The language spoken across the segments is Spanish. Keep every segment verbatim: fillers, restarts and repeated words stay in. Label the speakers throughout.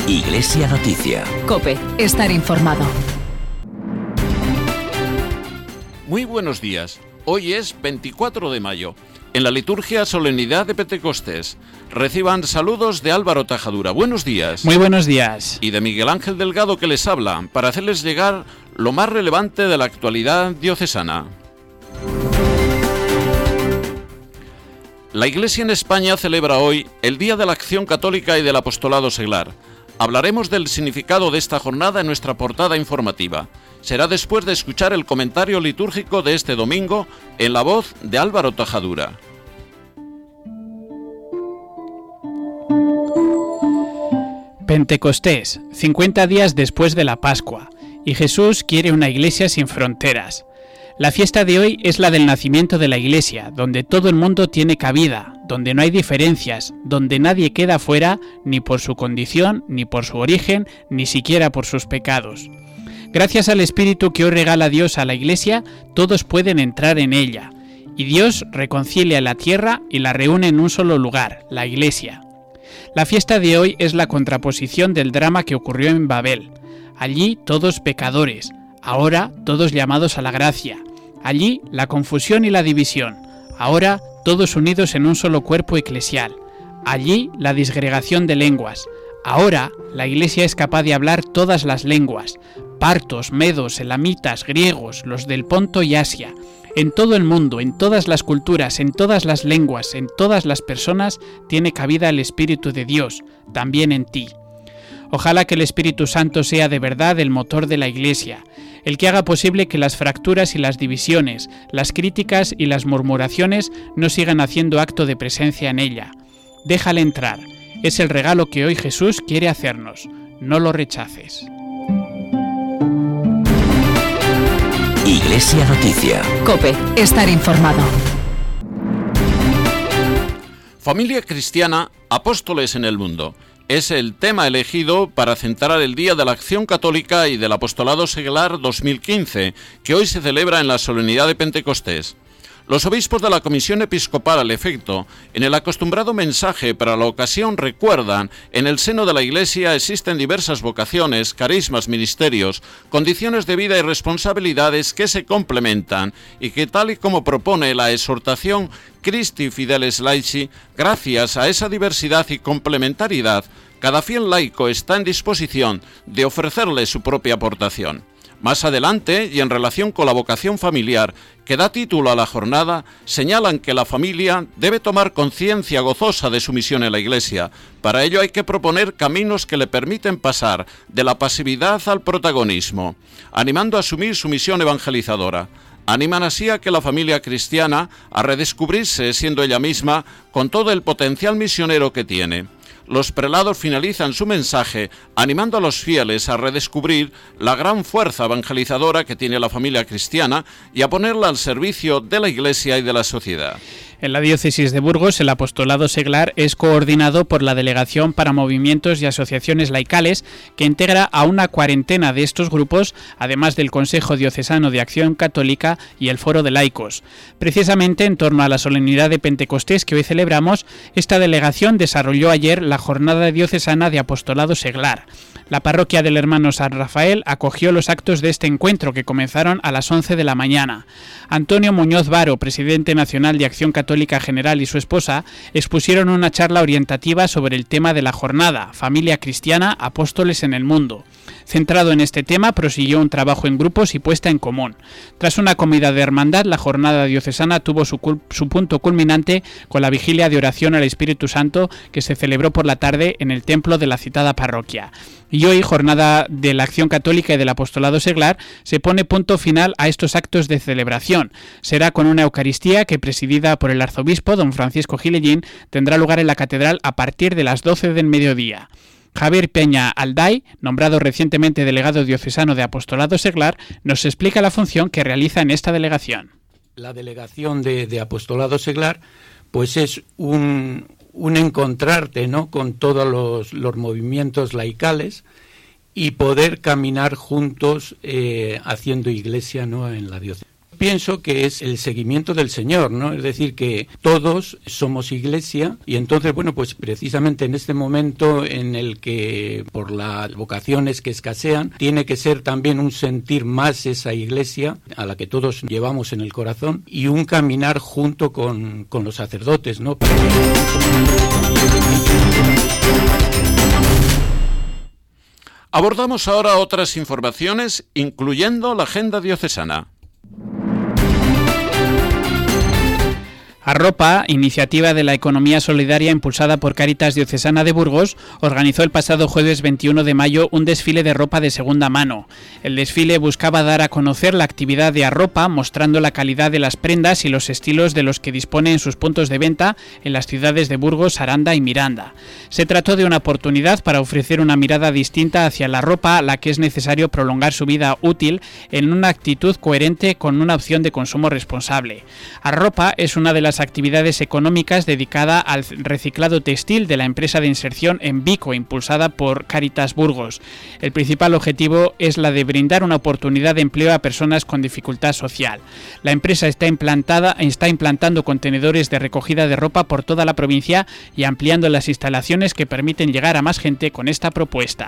Speaker 1: Iglesia Noticia.
Speaker 2: COPE, estar informado.
Speaker 3: Muy buenos días. Hoy es veinticuatro de mayo. En la liturgia Solemnidad de Pentecostés. Reciban saludos de Álvaro Tajadura. Buenos días.
Speaker 4: Muy buenos días.
Speaker 3: Y de Miguel Ángel Delgado, que les habla, para hacerles llegar lo más relevante de la actualidad diocesana. La Iglesia en España celebra hoy el Día de la Acción Católica y del Apostolado Seglar. Hablaremos del significado de esta jornada en nuestra portada informativa. Será después de escuchar el comentario litúrgico de este domingo en la voz de Álvaro Tajadura.
Speaker 4: Pentecostés, cincuenta días después de la Pascua, y Jesús quiere una iglesia sin fronteras. La fiesta de hoy es la del nacimiento de la Iglesia, donde todo el mundo tiene cabida, donde no hay diferencias, donde nadie queda fuera ni por su condición, ni por su origen, ni siquiera por sus pecados. Gracias al Espíritu que hoy regala Dios a la Iglesia, todos pueden entrar en ella, y Dios reconcilia la tierra y la reúne en un solo lugar, la Iglesia. La fiesta de hoy es la contraposición del drama que ocurrió en Babel. Allí todos pecadores, ahora todos llamados a la gracia. Allí la confusión y la división, ahora todos unidos en un solo cuerpo eclesial. Allí la disgregación de lenguas, ahora la Iglesia es capaz de hablar todas las lenguas, partos, medos, elamitas, griegos, los del Ponto y Asia. En todo el mundo, en todas las culturas, en todas las lenguas, en todas las personas, tiene cabida el Espíritu de Dios, también en ti. Ojalá que el Espíritu Santo sea de verdad el motor de la Iglesia, el que haga posible que las fracturas y las divisiones, las críticas y las murmuraciones no sigan haciendo acto de presencia en ella. Déjale entrar. Es el regalo que hoy Jesús quiere hacernos. No lo rechaces.
Speaker 1: Iglesia Noticia.
Speaker 2: COPE, estar informado.
Speaker 3: Familia cristiana, apóstoles en el mundo. Es el tema elegido para centrar el Día de la Acción Católica y del Apostolado Seglar dos mil quince, que hoy se celebra en la solemnidad de Pentecostés. Los obispos de la Comisión Episcopal, al efecto, en el acostumbrado mensaje para la ocasión recuerdan, en el seno de la Iglesia existen diversas vocaciones, carismas, ministerios, condiciones de vida y responsabilidades que se complementan y que, tal y como propone la exhortación Christi Fideles Laici, gracias a esa diversidad y complementariedad, cada fiel laico está en disposición de ofrecerle su propia aportación. Más adelante, y en relación con la vocación familiar, que da título a la jornada, señalan que la familia debe tomar conciencia gozosa de su misión en la Iglesia. Para ello hay que proponer caminos que le permiten pasar de la pasividad al protagonismo, animando a asumir su misión evangelizadora. Animan así a que la familia cristiana a redescubrirse siendo ella misma con todo el potencial misionero que tiene. Los prelados finalizan su mensaje animando a los fieles a redescubrir la gran fuerza evangelizadora que tiene la familia cristiana y a ponerla al servicio de la Iglesia y de la sociedad.
Speaker 4: En la diócesis de Burgos, el apostolado seglar es coordinado por la Delegación para Movimientos y Asociaciones Laicales, que integra a una cuarentena de estos grupos, además del Consejo Diocesano de Acción Católica y el Foro de Laicos. Precisamente en torno a la solemnidad de Pentecostés que hoy celebramos, esta delegación desarrolló ayer la Jornada Diocesana de Apostolado Seglar. La parroquia del Hermano San Rafael acogió los actos de este encuentro, que comenzaron a las once de la mañana. Antonio Muñoz Varo, presidente nacional de Acción Católica General, y su esposa expusieron una charla orientativa sobre el tema de la jornada, Familia Cristiana, Apóstoles en el Mundo. Centrado en este tema, prosiguió un trabajo en grupos y puesta en común. Tras una comida de hermandad, la jornada diocesana tuvo su, cul- su punto culminante con la vigilia de oración al Espíritu Santo, que se celebró por la tarde en el templo de la citada parroquia. Y hoy, jornada de la Acción Católica y del Apostolado Seglar, se pone punto final a estos actos de celebración. Será con una Eucaristía que, presidida por el arzobispo don Francisco Gilellín, tendrá lugar en la catedral a partir de las doce del mediodía. Javier Peña Alday, nombrado recientemente delegado diocesano de Apostolado Seglar, nos explica la función que realiza en esta delegación.
Speaker 5: La delegación de, de Apostolado Seglar, pues es un, un encontrarte, ¿no?, con todos los, los movimientos laicales y poder caminar juntos eh, haciendo iglesia, ¿no?, en la diócesis. pienso que es el seguimiento del Señor, ¿no? Es decir, que todos somos iglesia y entonces, bueno, pues precisamente en este momento en el que por las vocaciones que escasean, tiene que ser también un sentir más esa iglesia a la que todos llevamos en el corazón y un caminar junto con, con los sacerdotes, ¿no?
Speaker 3: Abordamos ahora otras informaciones, incluyendo la agenda diocesana.
Speaker 4: Arropa, iniciativa de la economía solidaria impulsada por Cáritas Diocesana de Burgos, organizó el pasado jueves veintiuno de mayo un desfile de ropa de segunda mano. El desfile buscaba dar a conocer la actividad de Arropa, mostrando la calidad de las prendas y los estilos de los que dispone en sus puntos de venta en las ciudades de Burgos, Aranda y Miranda. Se trató de una oportunidad para ofrecer una mirada distinta hacia la ropa, a la que es necesario prolongar su vida útil en una actitud coherente con una opción de consumo responsable. Arropa es una de las actividades económicas dedicada al reciclado textil de la empresa de inserción en Vico, impulsada por Cáritas Burgos. El principal objetivo es la de brindar una oportunidad de empleo a personas con dificultad social. La empresa está implantada, está implantando contenedores de recogida de ropa por toda la provincia y ampliando las instalaciones que permiten llegar a más gente con esta propuesta.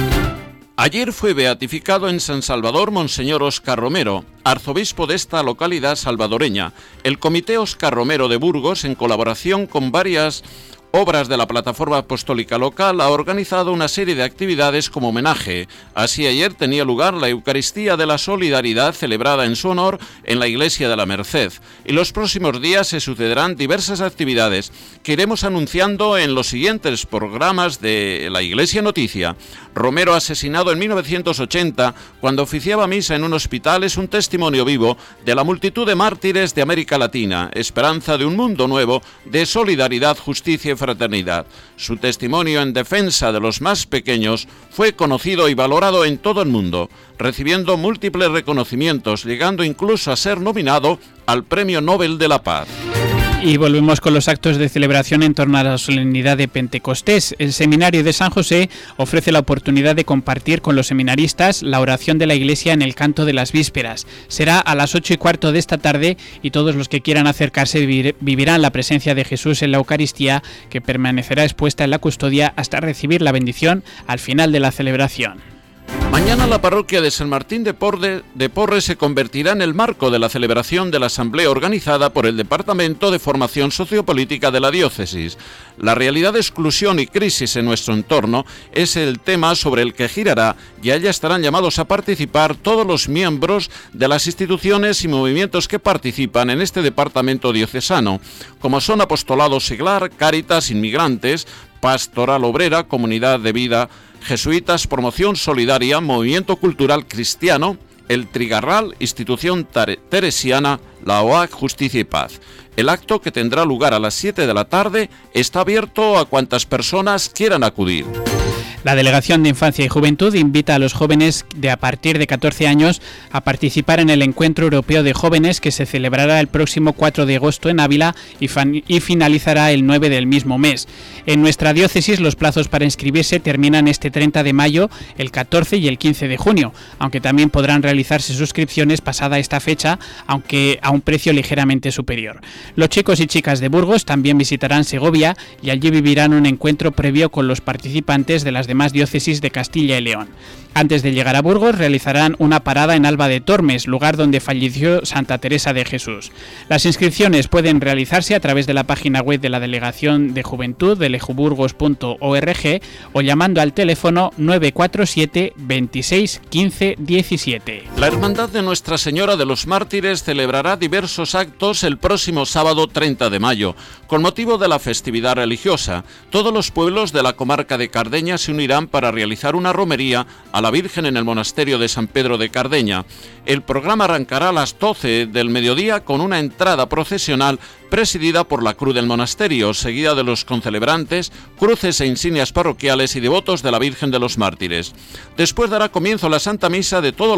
Speaker 3: Ayer fue beatificado en San Salvador Monseñor Óscar Romero, arzobispo de esta localidad salvadoreña. El Comité Óscar Romero de Burgos, en colaboración con varias obras de la plataforma apostólica local, ha organizado una serie de actividades como homenaje. Así, ayer tenía lugar la Eucaristía de la Solidaridad celebrada en su honor en la Iglesia de la Merced. Y los próximos días se sucederán diversas actividades que iremos anunciando en los siguientes programas de la Iglesia Noticia. Romero, asesinado en mil novecientos ochenta, cuando oficiaba misa en un hospital, es un testimonio vivo de la multitud de mártires de América Latina, esperanza de un mundo nuevo de solidaridad, justicia y fraternidad. Su testimonio en defensa de los más pequeños fue conocido y valorado en todo el mundo, recibiendo múltiples reconocimientos, llegando incluso a ser nominado al Premio Nobel de la Paz.
Speaker 4: Y volvemos con los actos de celebración en torno a la solemnidad de Pentecostés. El Seminario de San José ofrece la oportunidad de compartir con los seminaristas la oración de la Iglesia en el canto de las vísperas. Será a las ocho y cuarto de esta tarde y todos los que quieran acercarse vivir, vivirán la presencia de Jesús en la Eucaristía, que permanecerá expuesta en la custodia hasta recibir la bendición al final de la celebración.
Speaker 3: Mañana la parroquia de San Martín de Porres, de Porres se convertirá en el marco de la celebración de la asamblea organizada por el Departamento de Formación Sociopolítica de la Diócesis. La realidad de exclusión y crisis en nuestro entorno es el tema sobre el que girará y allá estarán llamados a participar todos los miembros de las instituciones y movimientos que participan en este departamento diocesano, como son Apostolado Seglar, Cáritas, Inmigrantes, Pastoral Obrera, Comunidad de Vida, Jesuitas, Promoción Solidaria, Movimiento Cultural Cristiano, El Trigarral, Institución Teresiana, la O A C, Justicia y Paz. El acto, que tendrá lugar a las siete de la tarde, está abierto a cuantas personas quieran acudir.
Speaker 4: La Delegación de Infancia y Juventud invita a los jóvenes de a partir de catorce años a participar en el Encuentro Europeo de Jóvenes, que se celebrará el próximo cuatro de agosto en Ávila y, fan- y finalizará el nueve del mismo mes. En nuestra diócesis los plazos para inscribirse terminan este treinta de mayo, el catorce y el quince de junio, aunque también podrán realizarse suscripciones pasada esta fecha, aunque a un precio ligeramente superior. Los chicos y chicas de Burgos también visitarán Segovia y allí vivirán un encuentro previo con los participantes de las demás diócesis de Castilla y León. Antes de llegar a Burgos realizarán una parada en Alba de Tormes, lugar donde falleció Santa Teresa de Jesús. Las inscripciones pueden realizarse a través de la página web de la Delegación de Juventud de lejuburgos punto org o llamando al teléfono nueve cuatro siete, veintiséis, quince, diecisiete.
Speaker 3: La Hermandad de Nuestra Señora de los Mártires celebrará diversos actos el próximo sábado treinta de mayo, con motivo de la festividad religiosa. Todos los pueblos de la comarca de Cardeña se unirán para realizar una romería a la Virgen en el monasterio de San Pedro de Cardeña. El programa arrancará a las doce del mediodía con una entrada procesional presidida por la Cruz del Monasterio, seguida de los concelebrantes, cruces e insignias parroquiales y devotos de la Virgen de los Mártires. Después dará comienzo la Santa Misa de todos los romeros,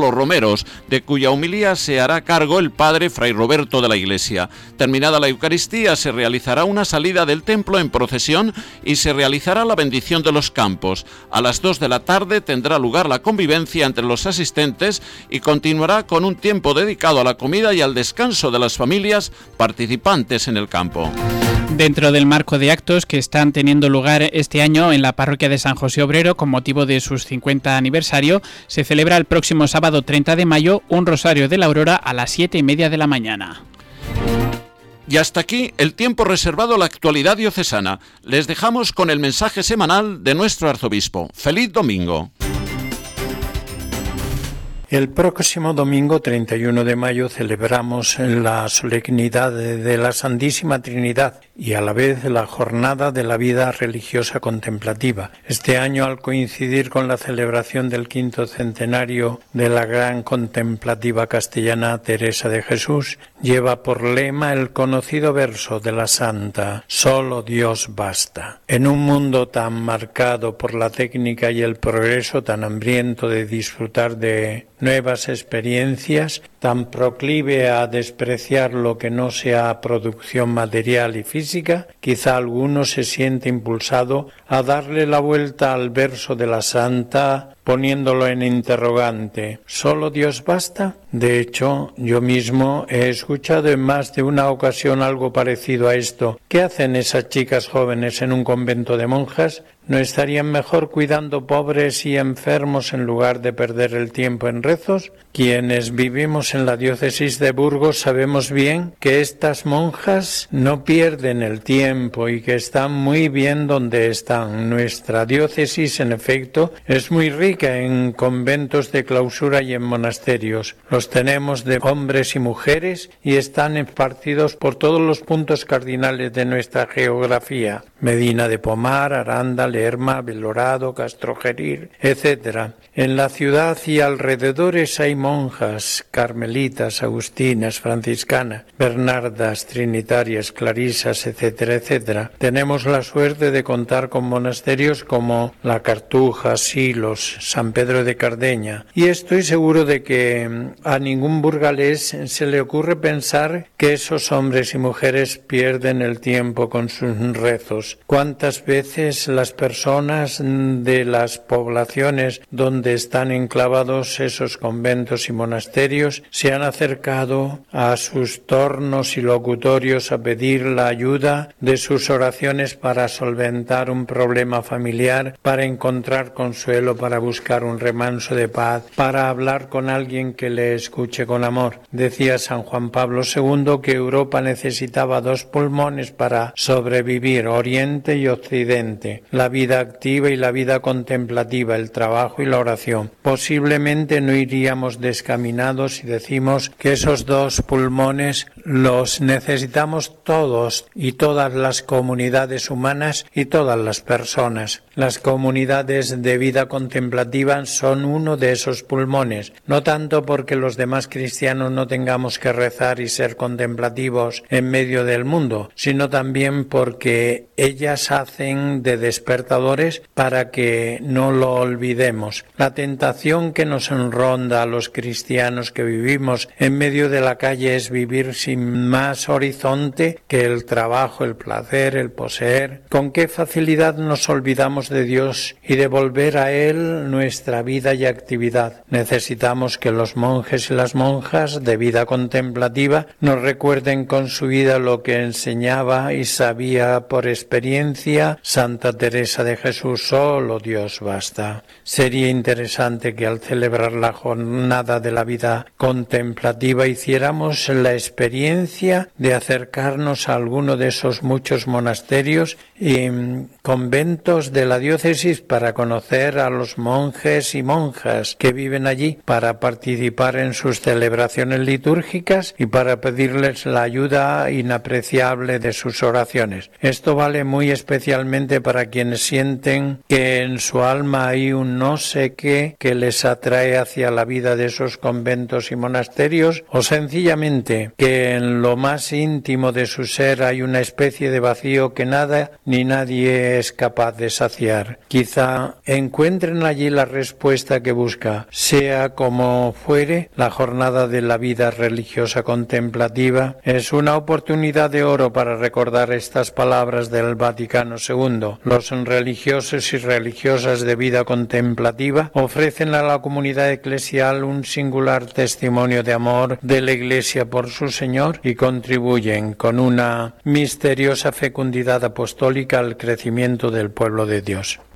Speaker 3: Cisneros, de cuya homilía se hará cargo el padre Fray Roberto de la Iglesia. Terminada la Eucaristía, se realizará una salida del templo en procesión y se realizará la bendición de los campos. A las dos de la tarde tendrá lugar la convivencia entre los asistentes y continuará con un tiempo dedicado a la comida y al descanso de las familias participantes en el campo.
Speaker 4: Dentro del marco de actos que están teniendo lugar este año en la parroquia de San José Obrero con motivo de su cincuenta aniversario, se celebra el próximo sábado treinta de mayo un Rosario de la Aurora a las siete y media de la mañana.
Speaker 3: Y hasta aquí el tiempo reservado a la actualidad diocesana. Les dejamos con el mensaje semanal de nuestro arzobispo. ¡Feliz domingo!
Speaker 6: El próximo domingo treinta y uno de mayo celebramos la solemnidad de la Santísima Trinidad y a la vez la jornada de la vida religiosa contemplativa. Este año, al coincidir con la celebración del quinto centenario de la gran contemplativa castellana Teresa de Jesús, lleva por lema el conocido verso de la santa: «Solo Dios basta». En un mundo tan marcado por la técnica y el progreso, tan hambriento de disfrutar de nuevas experiencias, tan proclive a despreciar lo que no sea producción material y física, quizá alguno se siente impulsado a darle la vuelta al verso de la santa poniéndolo en interrogante. ¿Solo Dios basta? De hecho, yo mismo he escuchado en más de una ocasión algo parecido a esto. ¿Qué hacen esas chicas jóvenes en un convento de monjas? ¿No estarían mejor cuidando pobres y enfermos en lugar de perder el tiempo en rezos? Quienes vivimos en la diócesis de Burgos sabemos bien que estas monjas no pierden el tiempo y que están muy bien donde están. Nuestra diócesis, en efecto, es muy rica en conventos de clausura y en monasterios. Los tenemos de hombres y mujeres y están esparcidos por todos los puntos cardinales de nuestra geografía: Medina de Pomar, Aranda, Lerma, Belorado, Castrojeril, etcétera. En la ciudad y alrededores hay monjas carmelitas, agustinas, franciscanas, bernardas, trinitarias, clarisas, etcétera, etcétera. Tenemos la suerte de contar con monasterios como La Cartuja, Silos, San Pedro de Cardeña, y estoy seguro de que a ningún burgalés se le ocurre pensar que esos hombres y mujeres pierden el tiempo con sus rezos. ¿Cuántas veces las personas de las poblaciones donde están enclavados esos conventos y monasterios se han acercado a sus tornos y locutorios a pedir la ayuda de sus oraciones para solventar un problema familiar, para encontrar consuelo, para buscar un remanso de paz, para hablar con alguien que le escuche con amor? Decía San Juan Pablo segundo que Europa necesitaba dos pulmones para sobrevivir: Oriente y Occidente, la vida activa y la vida contemplativa, el trabajo y la oración. Posiblemente no iríamos descaminados si decimos que esos dos pulmones los necesitamos todos y todas las comunidades humanas y todas las personas. Las comunidades de vida contemplativa son uno de esos pulmones, no tanto porque los demás cristianos no tengamos que rezar y ser contemplativos en medio del mundo, sino también porque ellas hacen de despertadores para que no lo olvidemos. La tentación que nos ronda a los cristianos que vivimos en medio de la calle es vivir sin más horizonte que el trabajo, el placer, el poseer. Con qué facilidad nos olvidamos de Dios y de volver a Él nuestra vida y actividad. Necesitamos que los monjes y las monjas de vida contemplativa nos recuerden con su vida lo que enseñaba y sabía por experiencia Santa Teresa de Jesús: solo Dios basta. Sería interesante que al celebrar la jornada de la vida contemplativa hiciéramos la experiencia de acercarnos a alguno de esos muchos monasterios y conventos de la diócesis para conocer a los monjes y monjas que viven allí, para participar en sus celebraciones litúrgicas y para pedirles ofrecerles la ayuda inapreciable de sus oraciones. Esto vale muy especialmente para quienes sienten que en su alma hay un no sé qué que les atrae hacia la vida de esos conventos y monasterios, o sencillamente que en lo más íntimo de su ser hay una especie de vacío que nada ni nadie es capaz de saciar. Quizá encuentren allí la respuesta que busca. Sea como fuere, la jornada de la vida religiosa contemplativa es una oportunidad de oro para recordar estas palabras del Vaticano segundo. Los religiosos y religiosas de vida contemplativa ofrecen a la comunidad eclesial un singular testimonio de amor de la Iglesia por su Señor y contribuyen con una misteriosa fecundidad apostólica al crecimiento del pueblo de Dios.